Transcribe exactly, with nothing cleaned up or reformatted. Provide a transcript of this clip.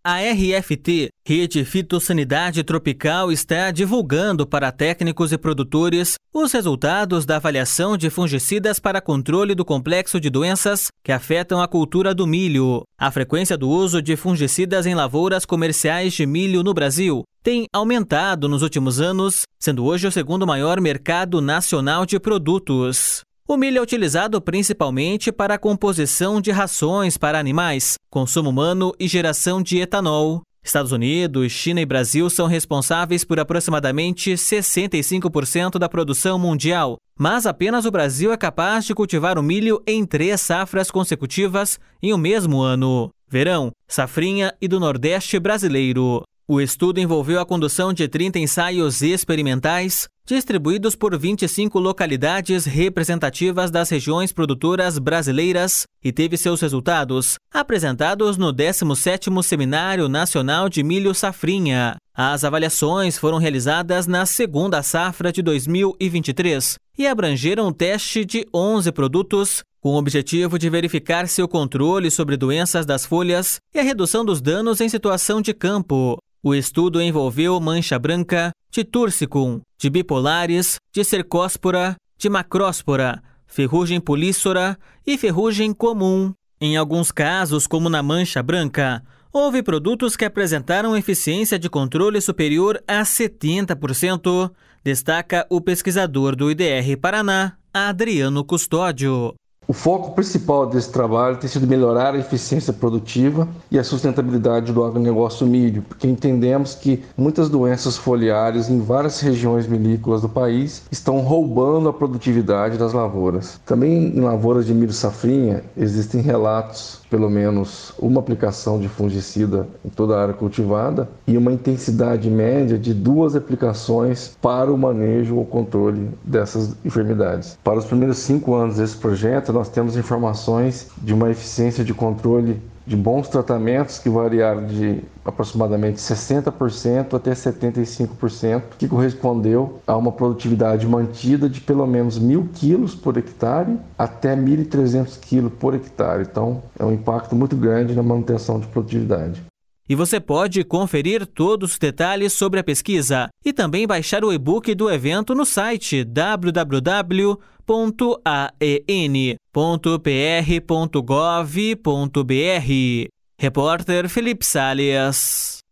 A R F T, Rede Fitossanidade Tropical, está divulgando para técnicos e produtores os resultados da avaliação de fungicidas para controle do complexo de doenças que afetam a cultura do milho. A frequência do uso de fungicidas em lavouras comerciais de milho no Brasil tem aumentado nos últimos anos, sendo hoje o segundo maior mercado nacional de produtos. O milho é utilizado principalmente para a composição de rações para animais, consumo humano e geração de etanol. Estados Unidos, China e Brasil são responsáveis por aproximadamente sessenta e cinco por cento da produção mundial, mas apenas o Brasil é capaz de cultivar o milho em três safras consecutivas em um mesmo ano: verão, safrinha e do Nordeste brasileiro. O estudo envolveu a condução de trinta ensaios experimentais, distribuídos por vinte e cinco localidades representativas das regiões produtoras brasileiras, e teve seus resultados apresentados no décimo sétimo Seminário Nacional de Milho Safrinha. As avaliações foram realizadas na segunda safra de dois mil e vinte e três e abrangeram o teste de onze produtos, com o objetivo de verificar seu controle sobre doenças das folhas e a redução dos danos em situação de campo. O estudo envolveu mancha branca, de Tursicum, de bipolares, de cercóspora, de macróspora, ferrugem polísora e ferrugem comum. Em alguns casos, como na mancha branca, houve produtos que apresentaram eficiência de controle superior a setenta por cento, destaca o pesquisador do I D R Paraná, Adriano Custódio. O foco principal desse trabalho tem sido melhorar a eficiência produtiva e a sustentabilidade do agronegócio milho, porque entendemos que muitas doenças foliares em várias regiões milícolas do país estão roubando a produtividade das lavouras. Também em lavouras de milho safrinha existem relatos, pelo menos uma aplicação de fungicida em toda a área cultivada e uma intensidade média de duas aplicações para o manejo ou controle dessas enfermidades. Para os primeiros cinco anos desse projeto, nós temos informações de uma eficiência de controle de bons tratamentos que variaram de aproximadamente sessenta por cento até setenta e cinco por cento, que correspondeu a uma produtividade mantida de pelo menos mil quilos por hectare até mil e trezentos quilos por hectare. Então, é um impacto muito grande na manutenção de produtividade. E você pode conferir todos os detalhes sobre a pesquisa e também baixar o e-book do evento no site w w w ponto a e n ponto p r ponto gov ponto b r. Repórter Felipe Salles.